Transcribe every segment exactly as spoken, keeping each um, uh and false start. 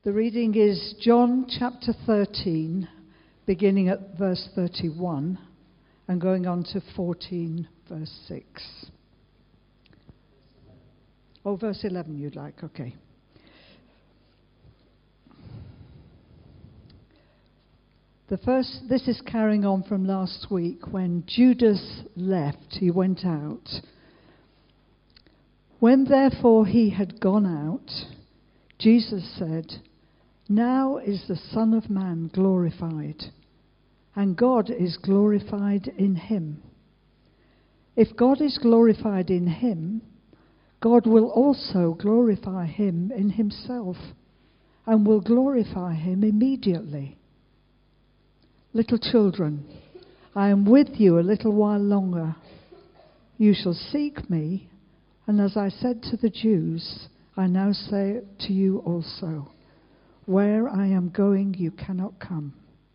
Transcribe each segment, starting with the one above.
The reading is John chapter thirteen, beginning at verse thirty-one and going on to fourteen, verse six. Oh, verse eleven you'd like, okay. The first, this is carrying on from last week when Judas left, he went out. When therefore he had gone out, Jesus said, "Now is the Son of Man glorified, and God is glorified in him. If God is glorified in him, God will also glorify him in himself, and will glorify him immediately. Little children, I am with you a little while longer. You shall seek me, and as I said to the Jews, I now say it to you also. Where I am going, you cannot come.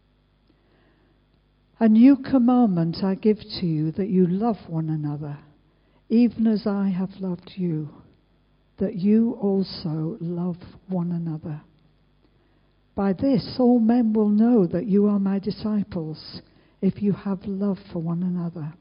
A new commandment I give to you, that you love one another, even as I have loved you, that you also love one another. By this all men will know that you are my disciples, if you have love for one another."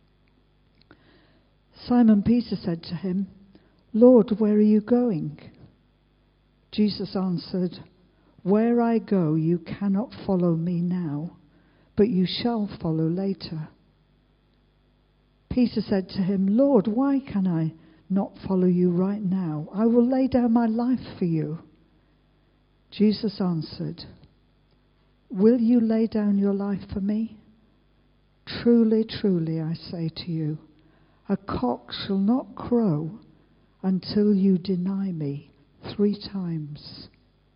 Simon Peter said to him, "Lord, where are you going?" Jesus answered, "Where I go you cannot follow me now, but you shall follow later." Peter said to him, "Lord, why can I not follow you right now? I will lay down my life for you." Jesus answered, "Will you lay down your life for me? Truly, truly, I say to you, a cock shall not crow until you deny me three times.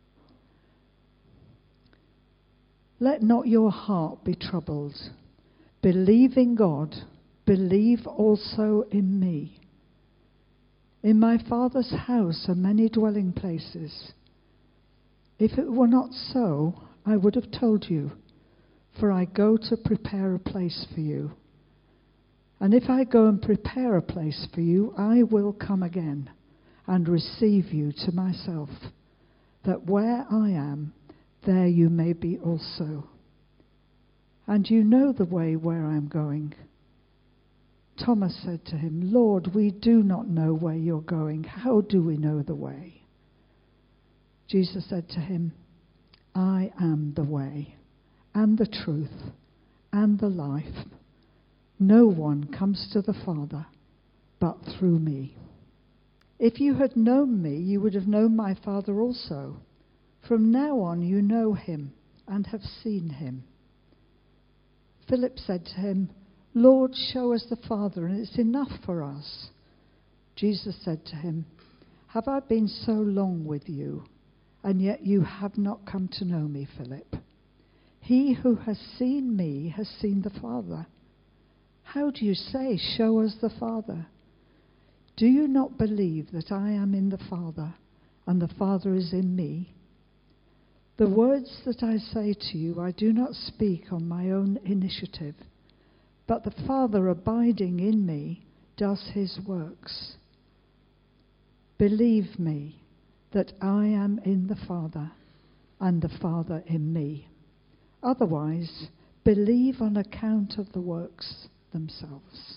Let not your heart be troubled. Believe in God, believe also in me. In my Father's house are many dwelling places. If it were not so, I would have told you, for I go to prepare a place for you. And if I go and prepare a place for you, I will come again and receive you to myself, that where I am, there you may be also. And you know the way where I am going." Thomas said to him, "Lord, we do not know where you're going. How do we know the way?" Jesus said to him, "I am the way, and the truth, and the life. No one comes to the Father but through me. If you had known me, you would have known my Father also. From now on you know him and have seen him." Philip said to him, "Lord, show us the Father, and it's enough for us." Jesus said to him, "Have I been so long with you, and yet you have not come to know me, Philip? He who has seen me has seen the Father. How do you say, 'Show us the Father'? Do you not believe that I am in the Father, and the Father is in me? The words that I say to you I do not speak on my own initiative, but the Father abiding in me does his works. Believe me that I am in the Father, and the Father in me. Otherwise, believe on account of the works themselves."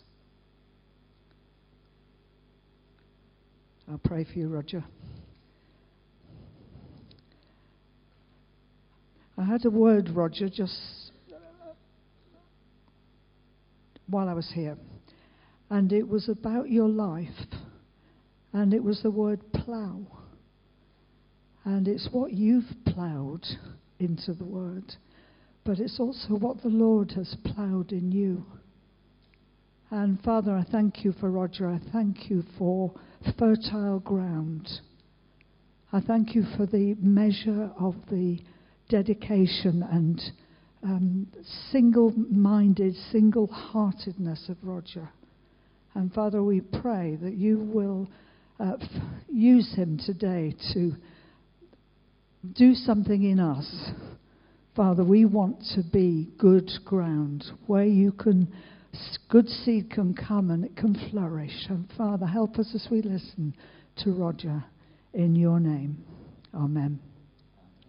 I'll pray for you, Roger. I had a word, Roger, just while I was here, and it was about your life, and it was the word plough. And it's what you've ploughed into the word, but it's also what the Lord has ploughed in you. And Father, I thank you for Roger. I thank you for fertile ground. I thank you for the measure of the dedication and um, single-minded, single-heartedness of Roger. And Father, we pray that you will uh, f- use him today to do something in us. Father, we want to be good ground where you can, good seed can come and it can flourish. And Father, help us as we listen to Roger in your name. Amen.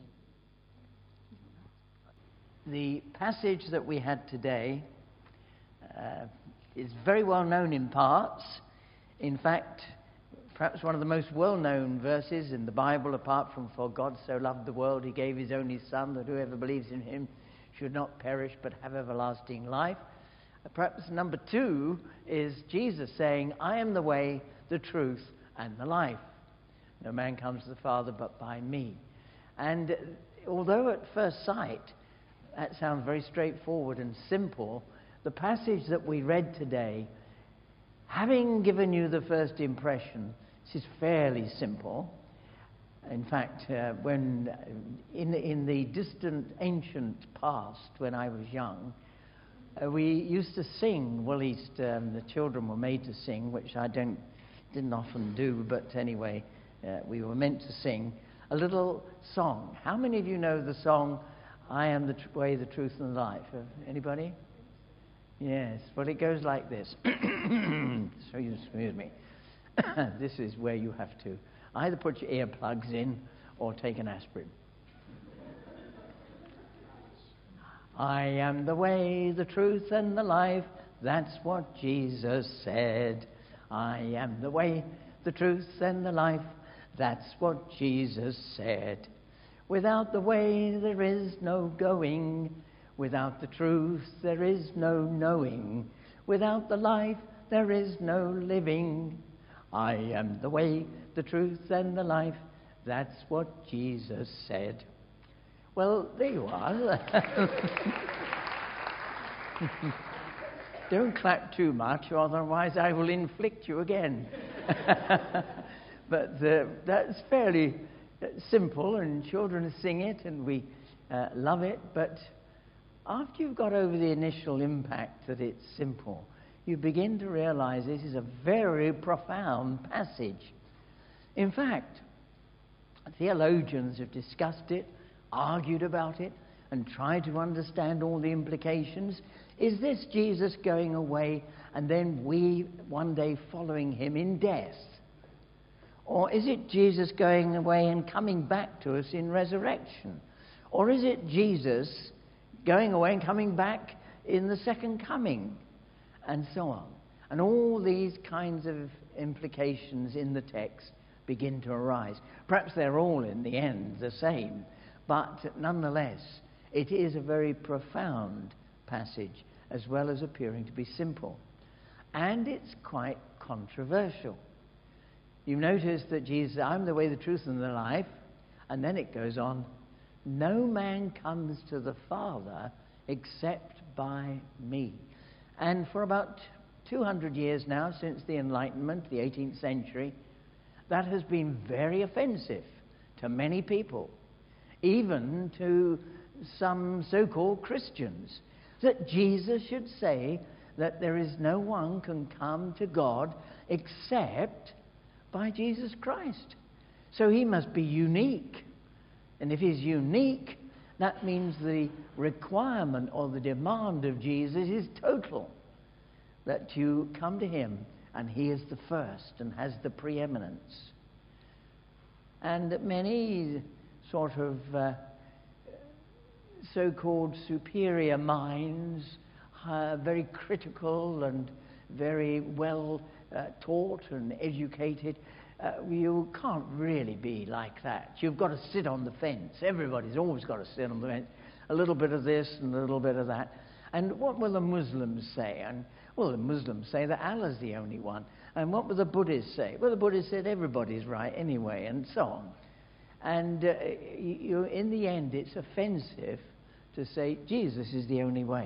The passage that we had today uh, is very well known in parts. In fact, perhaps one of the most well-known verses in the Bible, apart from "For God so loved the world, he gave his only Son, that whoever believes in him should not perish but have everlasting life." Uh, perhaps number two is Jesus saying, "I am the way, the truth, and the life. No man comes to the Father but by me." And uh, although at first sight that sounds very straightforward and simple, the passage that we read today, having given you the first impression, this is fairly simple. In fact, uh, when in, in the distant ancient past, when I was young, uh, we used to sing, well, at least um, the children were made to sing, which I don't, didn't often do, but anyway, uh, we were meant to sing a little song. How many of you know the song, "I am the tr- way, the truth, and the life"? Uh, anybody? Yes. Well, it goes like this. So you excuse me. This is where you have to either put your earplugs in or take an aspirin. I am the way, the truth, and the life. That's what Jesus said. I am the way, the truth, and the life. That's what Jesus said. Without the way, there is no going. Without the truth, there is no knowing. Without the life, there is no living. I am the way, the truth, and the life. That's what Jesus said. Well, there you are. Don't clap too much, or otherwise I will inflict you again. But uh, that's fairly uh, simple, and children sing it, and we uh, love it. But after you've got over the initial impact that it's simple, you begin to realize this is a very profound passage. In fact, theologians have discussed it, argued about it, and tried to understand all the implications. Is this Jesus going away and then we one day following him in death? Or is it Jesus going away and coming back to us in resurrection? Or is it Jesus going away and coming back in the second coming? And so on. And all these kinds of implications in the text begin to arise. Perhaps they're all in the end the same, but nonetheless, it is a very profound passage as well as appearing to be simple. And it's quite controversial. You notice that Jesus, "I'm the way, the truth, and the life," and then it goes on, "No man comes to the Father except by me." And for about two hundred years now, since the Enlightenment, the eighteenth century, that has been very offensive to many people, even to some so-called Christians, that Jesus should say that there is no one can come to God except by Jesus Christ. So he must be unique. And if he's unique, that means the requirement or the demand of Jesus is total. That you come to him and he is the first and has the preeminence. And many sort of uh, so-called superior minds, uh, very critical and very well uh, taught and educated, uh, you can't really be like that. You've got to sit on the fence. Everybody's always got to sit on the fence. A little bit of this and a little bit of that. And what will the Muslims say? And well, the Muslims say that Allah's the only one. And what will the Buddhists say? Well, the Buddhists said everybody's right anyway, and so on. And uh, you, in the end, it's offensive to say Jesus is the only way.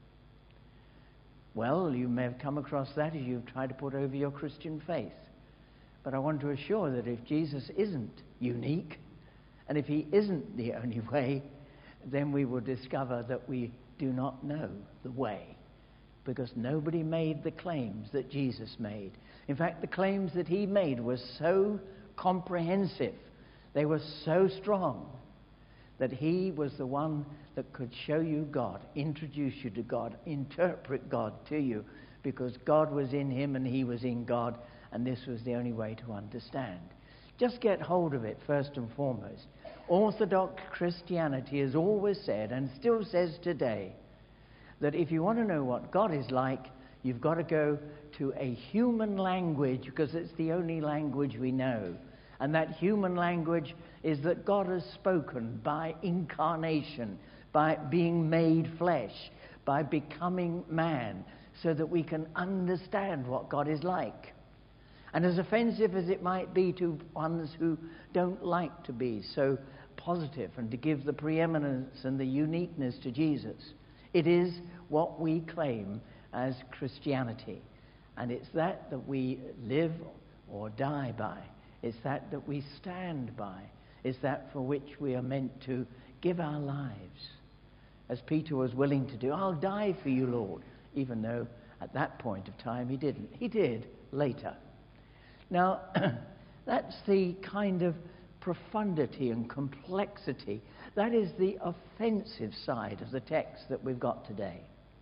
Well, you may have come across that as you've tried to put over your Christian faith. But I want to assure that if Jesus isn't unique, and if he isn't the only way, then we will discover that we do not know the way, because nobody made the claims that Jesus made. In fact, the claims that he made were so comprehensive, they were so strong, that he was the one that could show you God, introduce you to God, interpret God to you, because God was in him and he was in God, and this was the only way to understand. Just get hold of it first and foremost. Orthodox Christianity has always said, and still says today, that if you want to know what God is like, you've got to go to a human language, because it's the only language we know. And that human language is that God has spoken by incarnation, by being made flesh, by becoming man, so that we can understand what God is like. And as offensive as it might be to ones who don't like to be so positive and to give the preeminence and the uniqueness to Jesus, it is what we claim as Christianity. And it's that that we live or die by. It's that that we stand by. It's that for which we are meant to give our lives, as Peter was willing to do. I'll die for you, Lord, even though at that point of time he didn't. He did later. Now, that's the kind of profundity and complexity. That is the offensive side of the text that we've got today.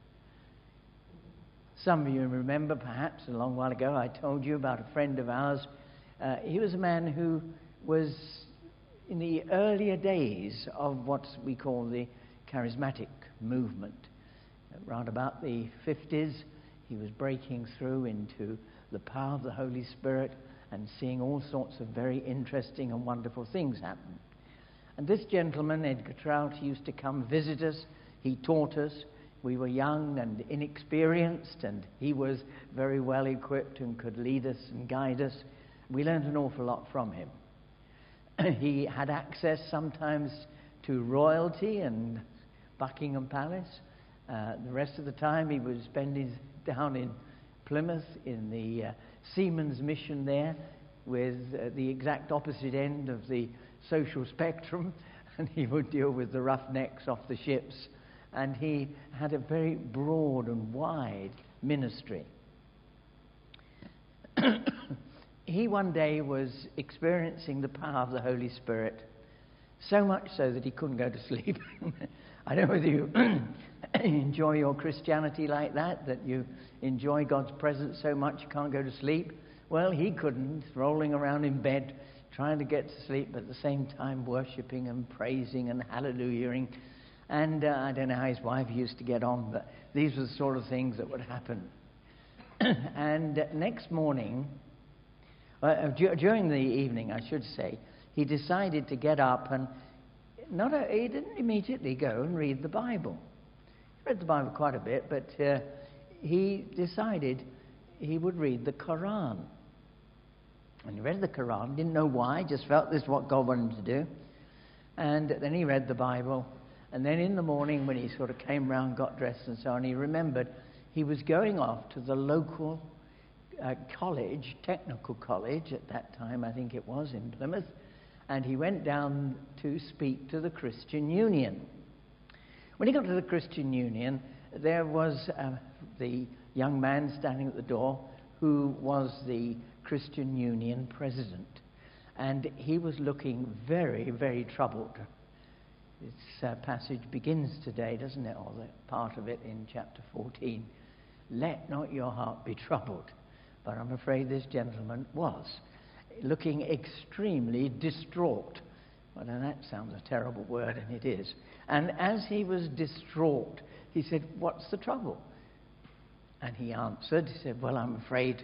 Some of you remember, perhaps, a long while ago, I told you about a friend of ours. Uh, he was a man who was in the earlier days of what we call the charismatic movement. Around about the fifties, he was breaking through into the power of the Holy Spirit and seeing all sorts of very interesting and wonderful things happen. And this gentleman, Edgar Trout, used to come visit us. He taught us. We were young and inexperienced, and he was very well equipped and could lead us and guide us. We learned an awful lot from him. He had access sometimes to royalty and Buckingham Palace. Uh, the rest of the time he was spending down in Plymouth in the uh, Seamen's Mission there, with uh, the exact opposite end of the social spectrum, and he would deal with the roughnecks off the ships. And he had a very broad and wide ministry. He one day was experiencing the power of the Holy Spirit, so much so that he couldn't go to sleep. I don't know whether you enjoy your Christianity like that, that you enjoy God's presence so much you can't go to sleep. Well, he couldn't, rolling around in bed, trying to get to sleep, but at the same time worshipping and praising and hallelujahing. And uh, I don't know how his wife used to get on, but these were the sort of things that would happen. And uh, next morning, uh, d- during the evening, I should say, he decided to get up and not a, he didn't immediately go and read the Bible. He read the Bible quite a bit, but uh, he decided he would read the Quran. And he read the Quran, didn't know why, just felt this is what God wanted him to do. And then he read the Bible. And then in the morning, when he sort of came round, got dressed and so on, he remembered he was going off to the local uh, college, technical college at that time, I think it was, in Plymouth. And he went down to speak to the Christian Union. When he got to the Christian Union, there was uh, the young man standing at the door who was the Christian Union president. And he was looking very, very troubled. This uh, passage begins today, doesn't it? Or the part of it in chapter fourteen. Let not your heart be troubled. But I'm afraid this gentleman was looking extremely distraught. Well, now that sounds a terrible word, and it is. And as he was distraught, he said, "What's the trouble?" And he answered, he said, "Well, I'm afraid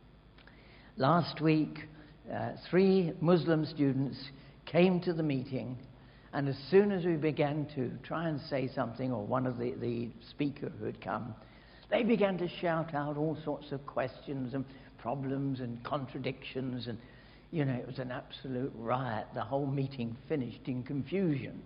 last week uh, three Muslim students came to the meeting, and as soon as we began to try and say something, or one of the, the speaker who had come, they began to shout out all sorts of questions and problems and contradictions, and you know, it was an absolute riot. The whole meeting finished in confusion."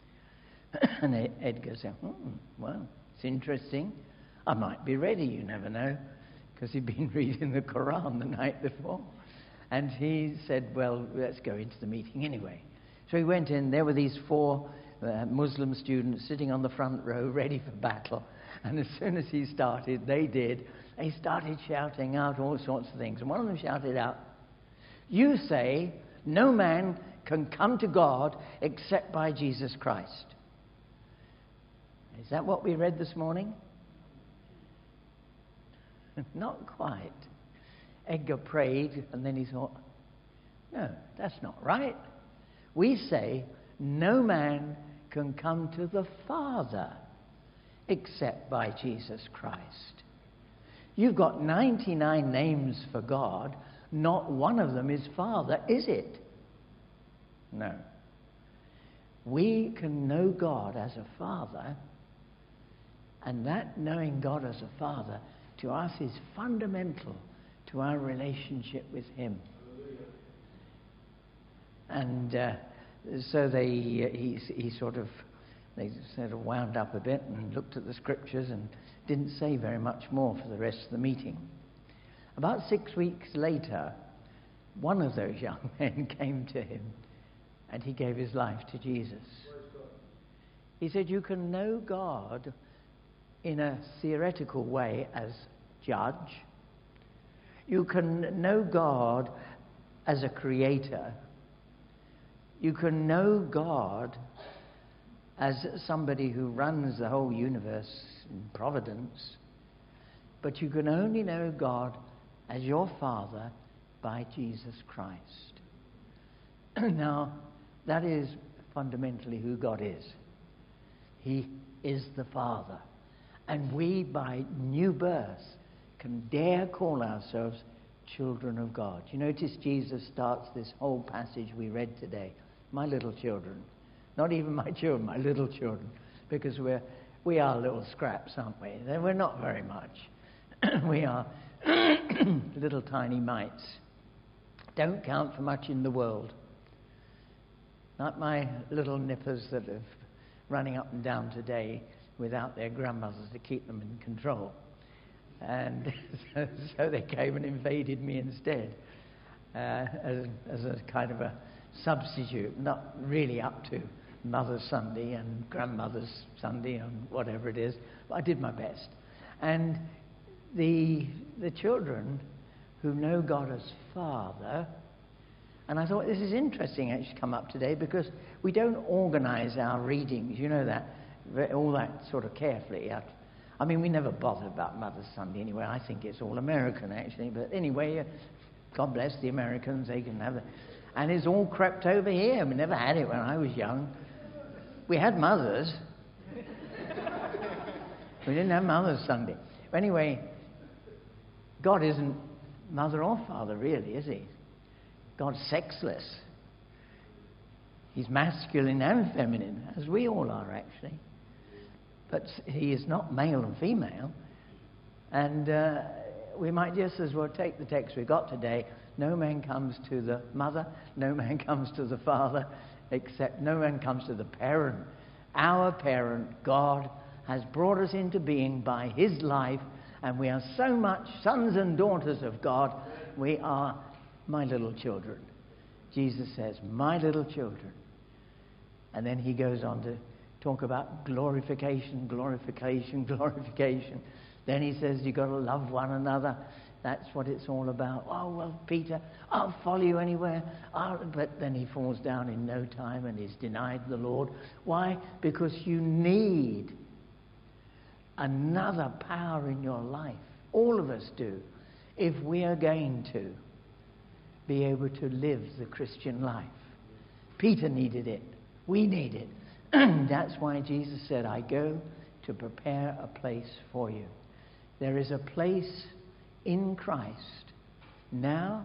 And Edgar said, hmm, well, it's interesting. I might be ready, you never know, because he'd been reading the Quran the night before. And he said, well, let's go into the meeting anyway. So he went in. There were these four uh, Muslim students sitting on the front row, ready for battle. And as soon as he started, they did. They started shouting out all sorts of things. And one of them shouted out, "You say no man can come to God except by Jesus Christ." Is that what we read this morning? Not quite. Edgar prayed, and then he thought, no, that's not right. We say no man can come to the Father except by Jesus Christ. You've got ninety-nine names for God. Not one of them is Father, is it? No. We can know God as a Father, and that knowing God as a Father to us is fundamental to our relationship with Him. And uh, so they, uh, he, he sort of, they sort of wound up a bit and looked at the scriptures and didn't say very much more for the rest of the meeting. About six weeks later, one of those young men came to him and he gave his life to Jesus. He said, you can know God in a theoretical way as judge. You can know God as a creator. You can know God as somebody who runs the whole universe in providence. But you can only know God as your Father by Jesus Christ. Now, that is fundamentally who God is. He is the Father. And we, by new birth, can dare call ourselves children of God. You notice Jesus starts this whole passage we read today. My little children. Not even my children, my little children. Because we're, we are little scraps, aren't we? We're not very much. We are little tiny mites. Don't count for much in the world. Like my little nippers that are running up and down today without their grandmothers to keep them in control. And so, so they came and invaded me instead uh, as, as a kind of a substitute, not really up to Mother's Sunday and Grandmother's Sunday and whatever it is, but I did my best. And the the children who know God as Father, and I thought this is interesting actually come up today because we don't organize our readings, you know that, all that sort of carefully. I mean, we never bother about Mother's Sunday anyway. I think it's all American actually, but anyway, God bless the Americans, they can have it. And it's all crept over here. We never had it when I was young. We had mothers. We didn't have Mother's Sunday. But anyway, God isn't mother or father, really, is he? God's sexless. He's masculine and feminine, as we all are, actually. But he is not male and female. And uh, we might just as well take the text we got today. No man comes to the mother, no man comes to the father, except no man comes to the parent. Our parent, God, has brought us into being by his life, and we are so much sons and daughters of God. We are my little children. Jesus says, my little children. And then he goes on to talk about glorification, glorification, glorification. Then he says you've got to love one another. That's what it's all about. Oh, well, Peter, I'll follow you anywhere. I'll... But then he falls down in no time and he's denied the Lord. Why? Because you need another power in your life. All of us do. If we are going to be able to live the Christian life. Peter needed it. We need it. That's why Jesus said, I go to prepare a place for you. There is a place in Christ now,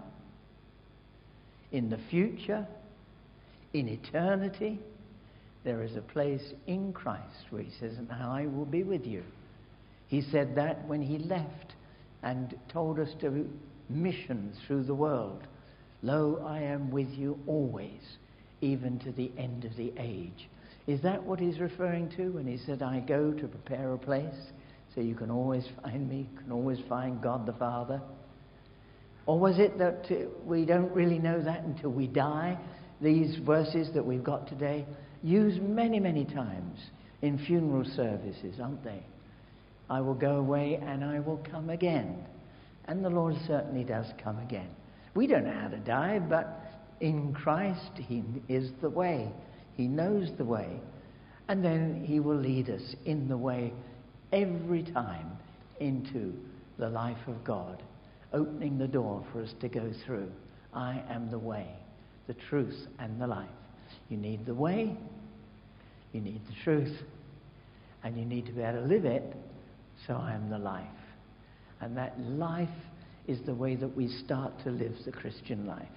in the future, in eternity. There is a place in Christ where he says, and I will be with you. He said that when he left and told us to missions through the world. Lo, I am with you always, even to the end of the age. Is that what he's referring to when he said, I go to prepare a place so you can always find me, can always find God the Father? Or was it that uh, we don't really know that until we die? These verses that we've got today, used many, many times in funeral services, aren't they? I will go away and I will come again. And the Lord certainly does come again. We don't know how to die, but in Christ he is the way. He knows the way. And then he will lead us in the way every time into the life of God, opening the door for us to go through. I am the way, the truth, and the life. You need the way, you need the truth, and you need to be able to live it. So I am the life. And that life is the way that we start to live the Christian life.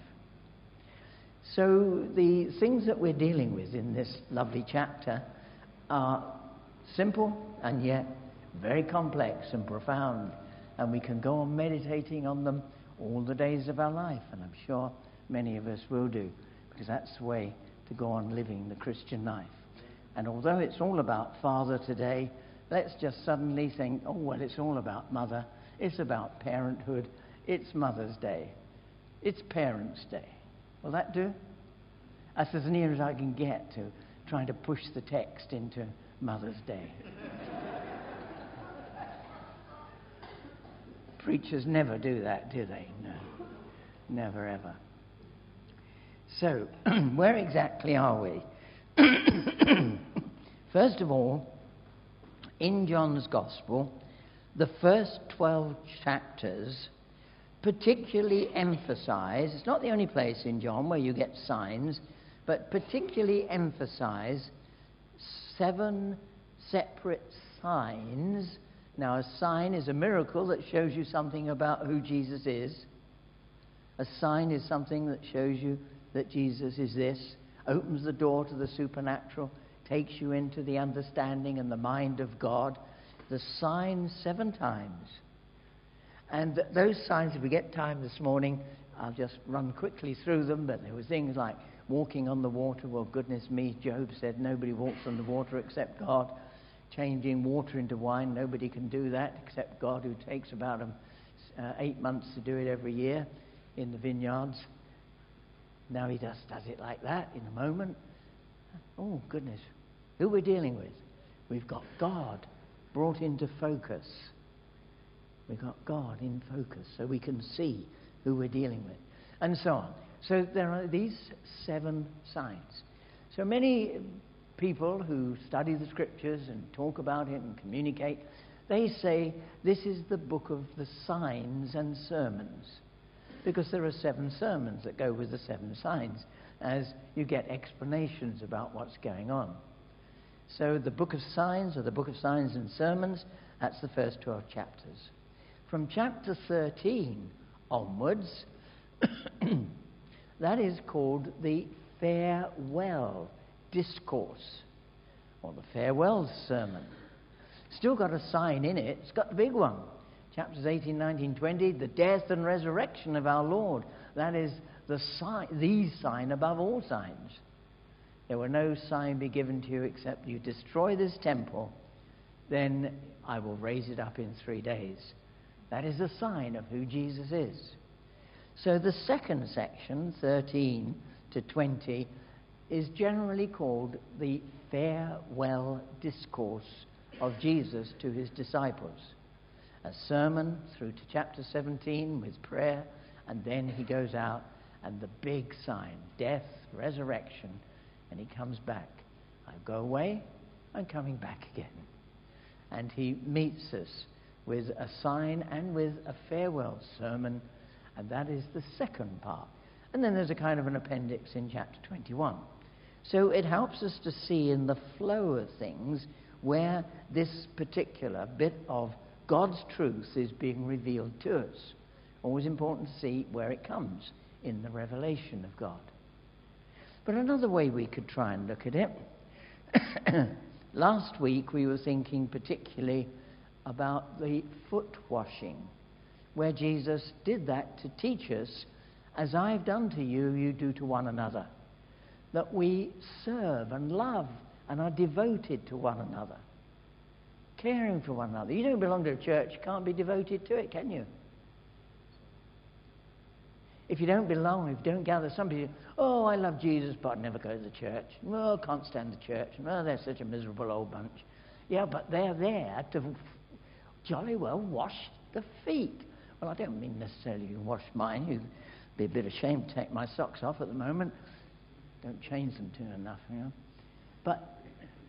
So the things that we're dealing with in this lovely chapter are simple and yet very complex and profound, and we can go on meditating on them all the days of our life, and I'm sure many of us will do, because that's the way to go on living the Christian life. And although it's all about Father today, let's just suddenly think, oh, well, it's all about Mother, it's about parenthood, it's Mother's Day, it's Parents' Day. Will that do? That's as near as I can get to trying to push the text into Mother's Day. Preachers never do that, do they? No, never ever. So, where exactly are we? First of all, in John's Gospel, the first twelve chapters particularly emphasize, it's not the only place in John where you get signs, but particularly emphasize seven separate signs. Now, a sign is a miracle that shows you something about who Jesus is. A sign is something that shows you that Jesus is this, opens the door to the supernatural, takes you into the understanding and the mind of God. The signs seven times. And th- those signs, if we get time this morning, I'll just run quickly through them, but there were things like walking on the water. Well, goodness me, Job said nobody walks on the water except God. Changing water into wine, nobody can do that except God, who takes about um, uh, eight months to do it every year in the vineyards. Now he just does it like that in a moment. Oh, goodness. Who we're dealing with? We've got God brought into focus. We've got God in focus so we can see who we're dealing with. And so on. So there are these seven signs. So many people who study the scriptures and talk about it and communicate, they say this is the book of the signs and sermons, because there are seven sermons that go with the seven signs, as you get explanations about what's going on. So the book of signs, or the book of signs and sermons, that's the first twelve chapters. From chapter thirteen onwards, that is called the farewell discourse, or the farewell sermon. Still got a sign in it. It's got the big one. Chapters eighteen, nineteen, twenty, the death and resurrection of our Lord. That is the sign, the sign above all signs. There will no sign be given to you except you destroy this temple, then I will raise it up in three days. That is a sign of who Jesus is. So the second section, thirteen to twenty, is generally called the farewell discourse of Jesus to his disciples. A sermon through to chapter seventeen with prayer, and then he goes out and the big sign, death, resurrection, and he comes back. I go away, I'm coming back again. And he meets us with a sign and with a farewell sermon, and that is the second part. And then there's a kind of an appendix in chapter twenty-one. So it helps us to see in the flow of things where this particular bit of God's truth is being revealed to us. Always important to see where it comes in the revelation of God. But another way we could try and look at it, last week we were thinking particularly about the foot washing, where Jesus did that to teach us, as I've done to you, you do to one another. That we serve and love and are devoted to one another. Caring for one another. You don't belong to a church, you can't be devoted to it, can you? If you don't belong, if you don't gather, somebody, oh, I love Jesus, but I'd never go to the church. Oh, I can't stand the church. Oh, they're such a miserable old bunch. Yeah, but they're there to jolly well wash the feet. Well, I don't mean necessarily you wash mine. You'd be a bit ashamed to take my socks off at the moment. Don't change them too enough, you know. But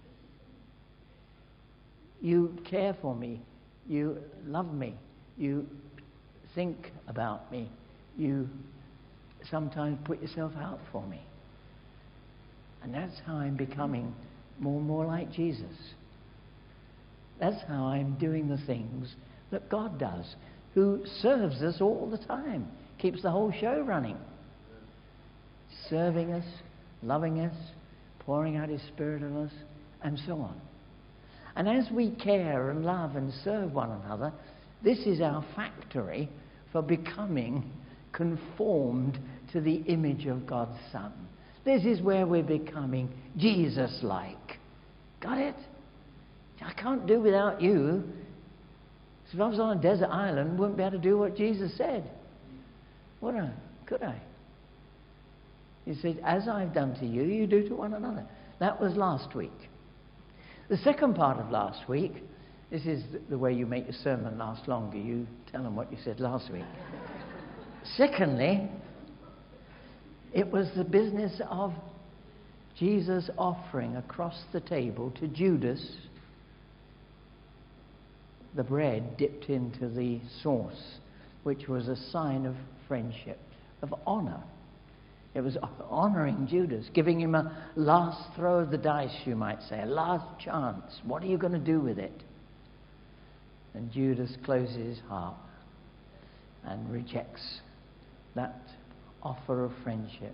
you care for me. You love me. You think about me. You sometimes put yourself out for me. And that's how I'm becoming more and more like Jesus. That's how I'm doing the things that God does, who serves us all the time, keeps the whole show running. Serving us, loving us, pouring out His Spirit on us, and so on. And as we care and love and serve one another, this is our factory for becoming conformed to the image of God's Son. This is where we're becoming Jesus-like. Got it? I can't do without you. So if I was on a desert island, I wouldn't be able to do what Jesus said. Would I? Could I? He said, as I've done to you, you do to one another. That was last week. The second part of last week, this is the way you make your sermon last longer. You tell them what you said last week. Secondly, it was the business of Jesus offering across the table to Judas the bread dipped into the sauce, which was a sign of friendship, of honor. It was honoring Judas, giving him a last throw of the dice, you might say, a last chance. What are you going to do with it? And Judas closes his heart and rejects that offer of friendship.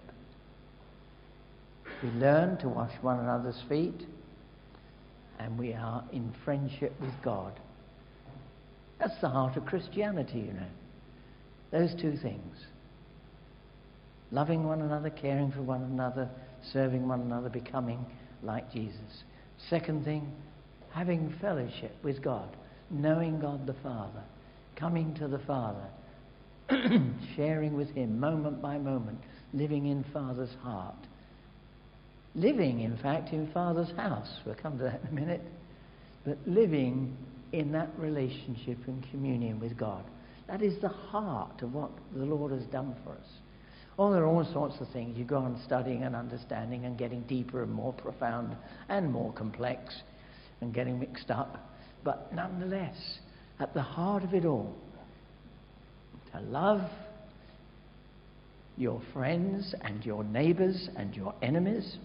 We learn to wash one another's feet, and we are in friendship with God. That's the heart of Christianity, you know. Those two things. Loving one another, caring for one another, serving one another, becoming like Jesus. Second thing, having fellowship with God, knowing God the Father, coming to the Father, sharing with Him moment by moment, living in Father's heart. Living, in fact, in Father's house. We'll come to that in a minute. But living in that relationship and communion with God. That is the heart of what the Lord has done for us. Oh, there are all sorts of things. You go on studying and understanding and getting deeper and more profound and more complex and getting mixed up. But nonetheless, at the heart of it all, to love your friends and your neighbors and your enemies,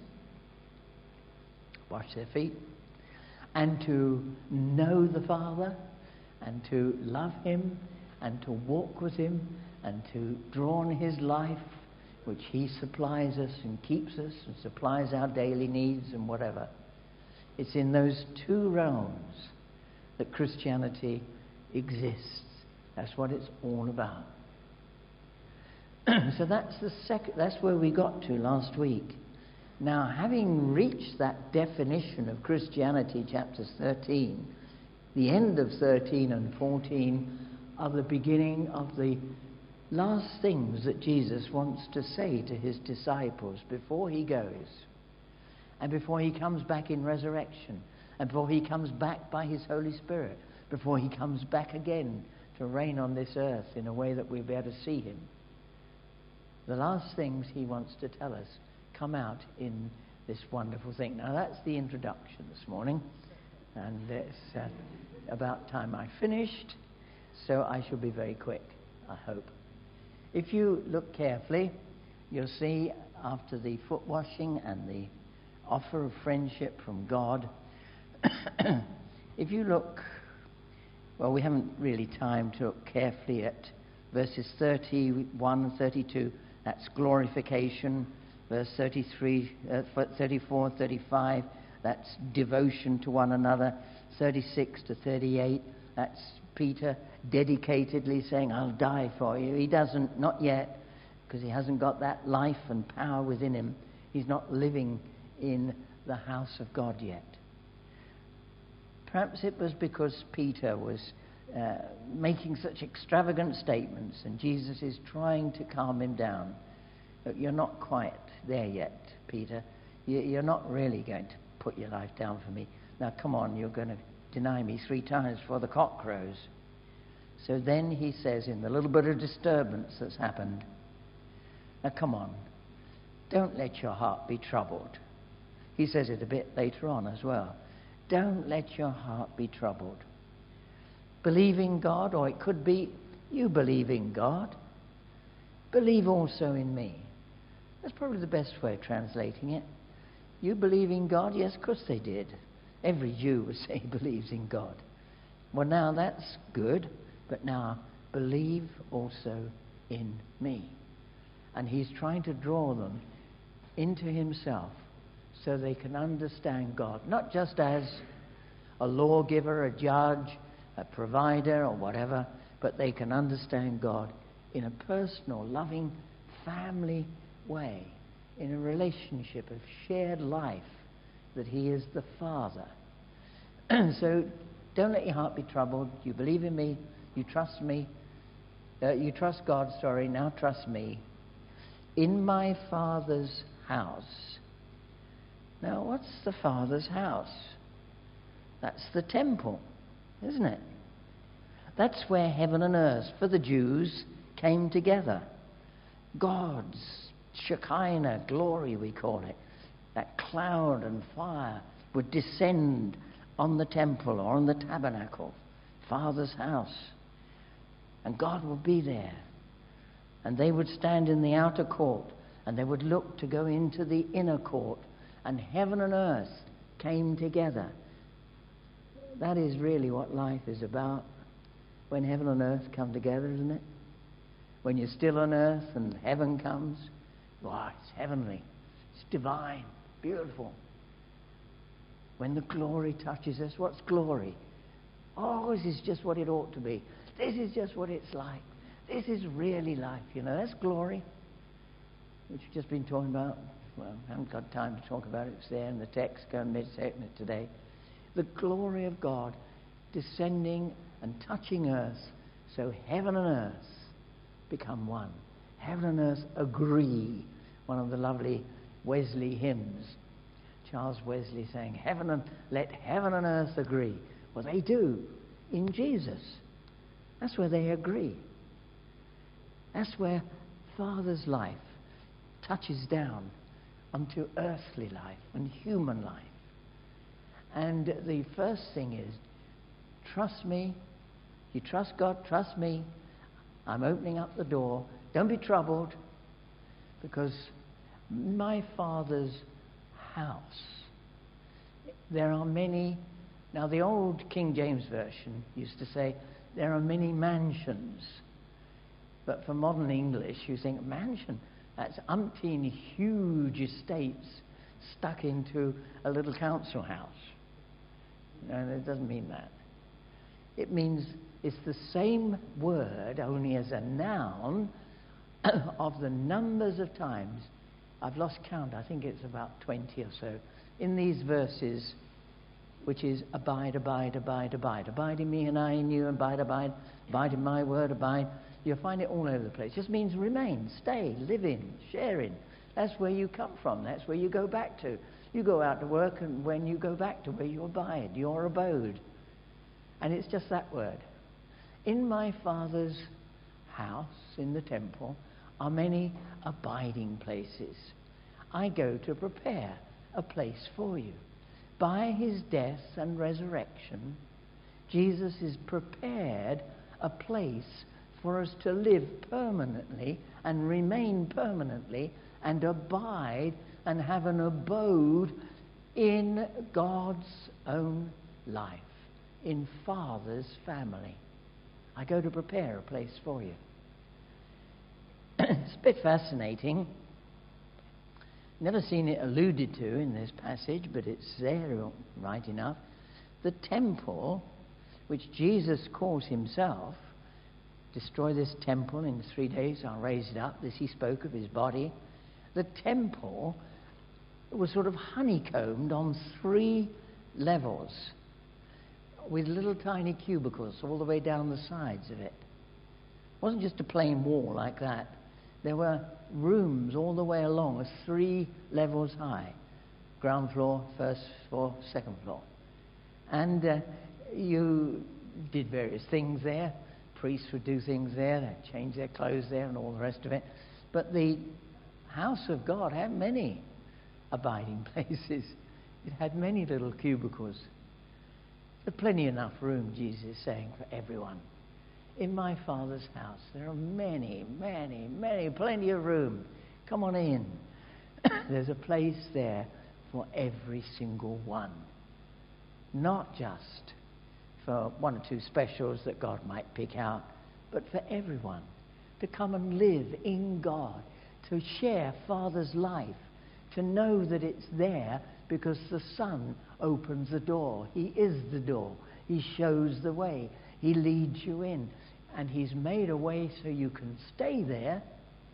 wash their feet, and to know the Father and to love Him and to walk with Him and to draw on His life, which He supplies us and keeps us and supplies our daily needs and whatever. It's in those two realms that Christianity exists. That's what it's all about. So that's the second. That's where we got to last week. Now, having reached that definition of Christianity, chapters thirteen, the end of thirteen and fourteen are the beginning of the last things that Jesus wants to say to His disciples before He goes, and before He comes back in resurrection, and before He comes back by His Holy Spirit, before He comes back again to reign on this earth in a way that we'll be able to see Him. The last things He wants to tell us come out in this wonderful thing. Now, that's the introduction this morning, and it's uh, about time I finished, so I shall be very quick, I hope. If you look carefully, you'll see after the foot washing and the offer of friendship from God, if you look, well, we haven't really time to look carefully at verses thirty-one and thirty-two. That's glorification. Verse thirty-three, uh, thirty-four, thirty-five, that's devotion to one another. thirty-six to thirty-eight, that's Peter dedicatedly saying, I'll die for you. He doesn't, not yet, because he hasn't got that life and power within him. He's not living in the house of God yet. Perhaps it was because Peter was uh, making such extravagant statements, and Jesus is trying to calm him down. Look, you're not quite there yet, Peter. You're not really going to put your life down for me. Now, come on, you're going to deny me three times before the cock crows. So then he says, in the little bit of disturbance that's happened, now come on, don't let your heart be troubled. He says it a bit later on as well. Don't let your heart be troubled. Believe in God, or it could be you believe in God. Believe also in me. That's probably the best way of translating it. You believe in God? Yes, of course they did. Every Jew would say he believes in God. Well, now that's good, but now believe also in me. And he's trying to draw them into himself so they can understand God, not just as a lawgiver, a judge, a provider, or whatever, but they can understand God in a personal, loving, family way, in a relationship of shared life, that he is the Father. So don't let your heart be troubled. You believe in me, you trust me, uh, you trust God, sorry, now trust me. In my Father's house. Now, what's the Father's house? That's the temple, isn't it? That's where heaven and earth, for the Jews, came together. God's Shekinah glory, we call it. That cloud and fire would descend on the temple or on the tabernacle, Father's house. And God would be there. And they would stand in the outer court, and they would look to go into the inner court, and heaven and earth came together. That is really what life is about, when heaven and earth come together, isn't it? When you're still on earth and heaven comes, wow, it's heavenly, it's divine, beautiful. When the glory touches us, what's glory? Oh, this is just what it ought to be. This is just what it's like. This is really life, you know. That's glory, which we've just been talking about. Well, I haven't got time to talk about it. It's there in the text. Go and meditate on it today. The glory of God descending and touching earth, so heaven and earth become one. Heaven and earth agree. One of the lovely Wesley hymns, Charles Wesley saying, "Heaven and let heaven and earth agree." Well, they do in Jesus. That's where they agree. That's where Father's life touches down onto earthly life and human life. And the first thing is, trust me. You trust God, trust me. I'm opening up the door. Don't be troubled, because my Father's house, there are many. Now, the old King James Version used to say, there are many mansions. But for modern English, you think, mansion, that's umpteen huge estates stuck into a little council house. No, it doesn't mean that. It means it's the same word, only as a noun, of the numbers of times. I've lost count, I think it's about twenty or so, in these verses, which is abide, abide, abide, abide. Abide in me and I in you, abide, abide, abide in my word, abide. You'll find it all over the place. It just means remain, stay, live in, share in. That's where you come from. That's where you go back to. You go out to work, and when you go back to where you abide, your abode. And it's just that word. In my Father's house, in the temple, are many abiding places. I go to prepare a place for you. By his death and resurrection, Jesus has prepared a place for us to live permanently and remain permanently and abide and have an abode in God's own life, in Father's family. I go to prepare a place for you. It's a bit fascinating. Never seen it alluded to in this passage, but it's there right enough. The temple, which Jesus calls himself, destroy this temple in three days, I'll raise it up. This he spoke of his body. The temple was sort of honeycombed on three levels with little tiny cubicles all the way down the sides of it. It wasn't just a plain wall like that. There were rooms all the way along, three levels high. Ground floor, first floor, second floor. And uh, you did various things there. Priests would do things there, they'd change their clothes there and all the rest of it. But the house of God had many abiding places. It had many little cubicles. There's plenty enough room, Jesus is saying, for everyone. In my Father's house, there are many, many, many, plenty of room. Come on in. There's a place there for every single one. Not just for one or two specials that God might pick out, but for everyone to come and live in God, to share Father's life, to know that it's there because the Son opens the door. He is the door. He shows the way. He leads you in. And He's made a way so you can stay there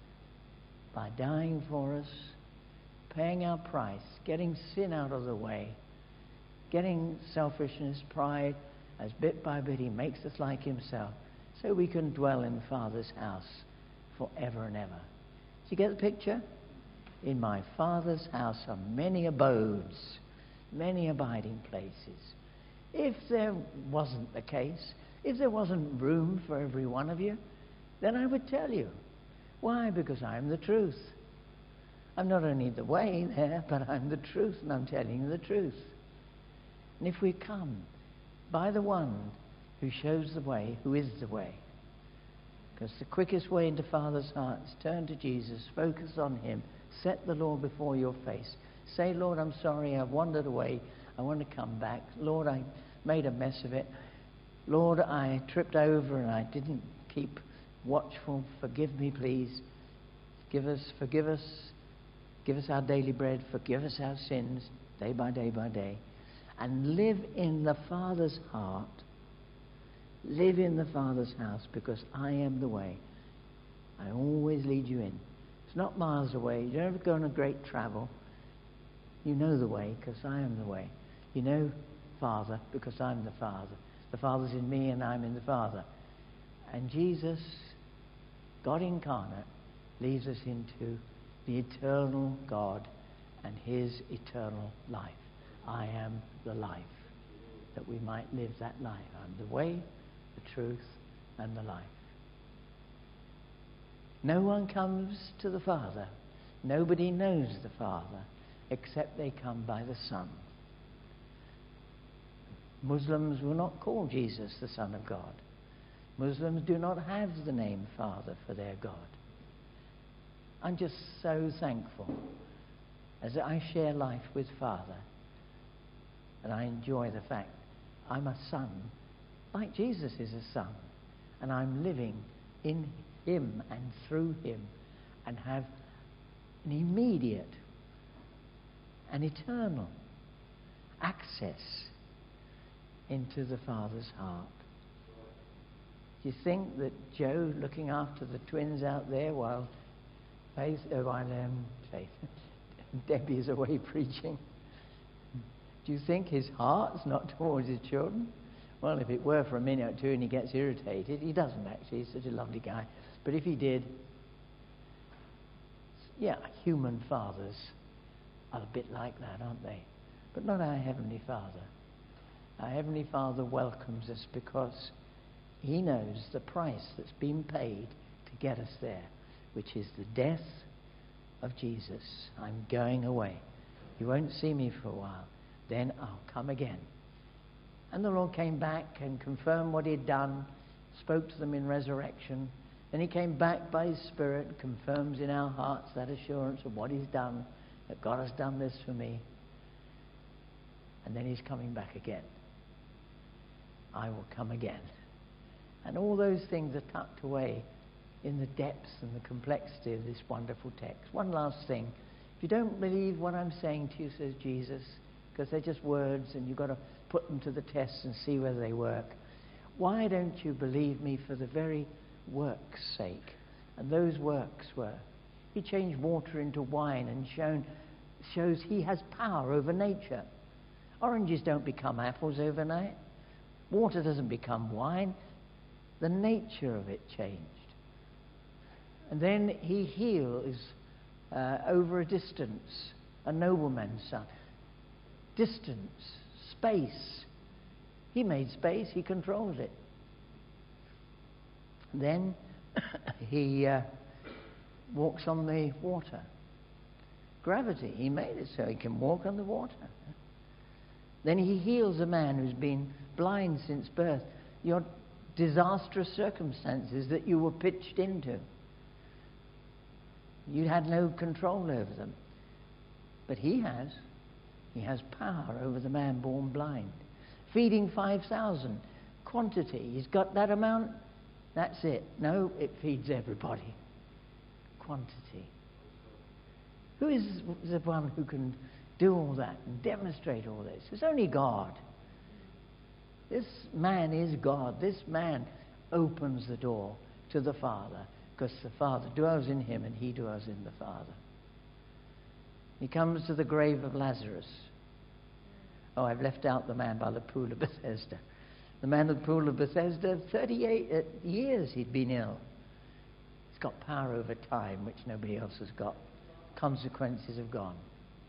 by dying for us, paying our price, getting sin out of the way, getting selfishness, pride, as bit by bit He makes us like Himself, so we can dwell in the Father's house forever and ever. Do you get the picture? In my Father's house are many abodes, many abiding places. If there wasn't the case, if there wasn't room for every one of you, then I would tell you. Why? Because I'm the truth. I'm not only the way there, but I'm the truth, and I'm telling you the truth. And if we come by the one who shows the way, who is the way, because the quickest way into Father's heart is turn to Jesus, focus on Him, set the Lord before your face. Say, Lord, I'm sorry, I've wandered away. I want to come back. Lord, I made a mess of it. Lord, I tripped over and I didn't keep watchful. Forgive me, please. Give us, forgive us. Give us our daily bread. Forgive us our sins, day by day by day. And live in the Father's heart. Live in the Father's house, because I am the way. I always lead you in. It's not miles away. You don't have to go on a great travel. You know the way, because I am the way. You know Father, because I'm the Father. The Father's in me and I'm in the Father. And Jesus, God incarnate, leads us into the eternal God and His eternal life. I am the life, that we might live that life. I'm the way, the truth, and the life. No one comes to the Father. Nobody knows the Father except they come by the Son. Muslims will not call Jesus the Son of God. Muslims do not have the name Father for their God. I'm just so thankful as I share life with Father, and I enjoy the fact I'm a son, like Jesus is a son, and I'm living in Him and through Him, and have an immediate and eternal access into the Father's heart. Do you think that Joe, looking after the twins out there while Faith, uh, while um, Faith, Debbie is away preaching, do you think his heart's not towards his children? Well, if it were for a minute or two and he gets irritated, he doesn't actually. He's such a lovely guy. But if he did, yeah, human fathers are a bit like that, aren't they? But not our Heavenly Father. Our Heavenly Father welcomes us because He knows the price that's been paid to get us there, which is the death of Jesus. I'm going away. You won't see me for a while. Then I'll come again. And the Lord came back and confirmed what He'd done, spoke to them in resurrection. Then He came back by His Spirit and confirms in our hearts that assurance of what He's done, that God has done this for me. And then He's coming back again. I will come again. And all those things are tucked away in the depths and the complexity of this wonderful text. One last thing. If you don't believe what I'm saying to you, says Jesus, because they're just words and you've got to put them to the test and see whether they work, why don't you believe me for the very work's sake? And those works were, He changed water into wine and shown, shows He has power over nature. Oranges don't become apples overnight. Water doesn't become wine. The nature of it changed. And then He heals uh, over a distance, a nobleman's son. Distance, space. He made space, He controls it. Then He uh, walks on the water. Gravity, He made it so He can walk on the water. Then He heals a man who's been blind since birth. Your disastrous circumstances that you were pitched into. You had no control over them. But He has. He has power over the man born blind. Feeding five thousand. Quantity. He's got that amount. That's it. No, it feeds everybody. Quantity. Who is the one who can do all that and demonstrate all this? It's only God. This man is God. This man opens the door to the Father, because the Father dwells in him and he dwells in the Father. He comes to the grave of Lazarus. Oh, I've left out the man by the pool of Bethesda. The man at the pool of Bethesda, thirty-eight years he'd been ill. He's got power over time, which nobody else has got. Consequences have gone.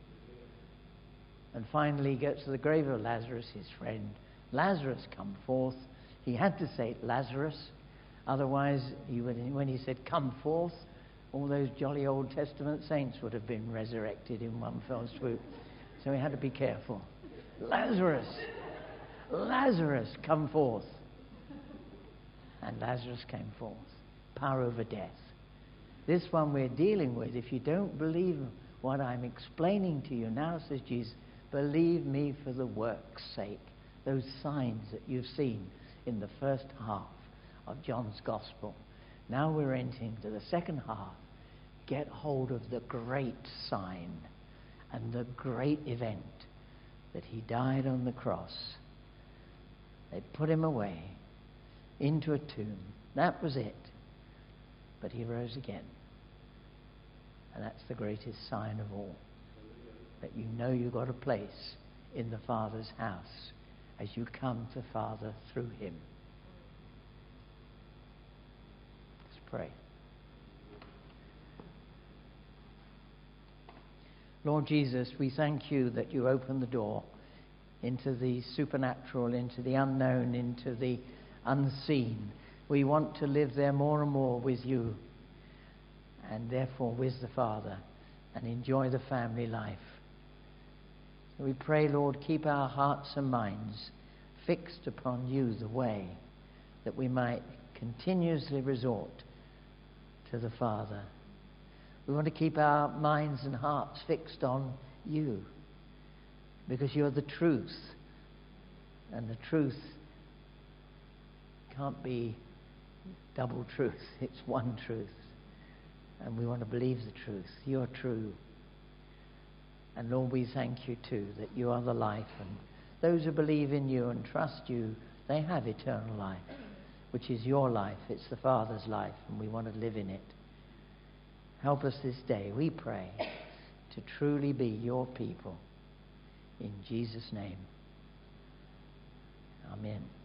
And finally he gets to the grave of Lazarus, his friend. Lazarus, come forth. He had to say Lazarus. Otherwise, he would, when he said come forth, all those jolly Old Testament saints would have been resurrected in one fell swoop. So he had to be careful. Lazarus, Lazarus, come forth. And Lazarus came forth. Power over death. This one we're dealing with, if you don't believe what I'm explaining to you now, says Jesus, believe me for the work's sake. Those signs that you've seen in the first half of John's Gospel. Now we're entering to the second half. Get hold of the great sign and the great event that he died on the cross. They put him away into a tomb. That was it. But he rose again. And that's the greatest sign of all. That you know you've got a place in the Father's house as you come to Father through him. Let's pray. Lord Jesus, we thank you that you open the door into the supernatural, into the unknown, into the unseen. We want to live there more and more with you, and therefore with the Father, and enjoy the family life. We pray, Lord, keep our hearts and minds fixed upon you, the way, that we might continuously resort to the Father. We want to keep our minds and hearts fixed on you, because you're the truth, and the truth can't be double truth. It's one truth, and we want to believe the truth. You're true. And Lord, we thank you too that you are the life, and those who believe in you and trust you, they have eternal life, which is your life. It's the Father's life, and we want to live in it. Help us this day, we pray, to truly be your people. In Jesus' name. Amen.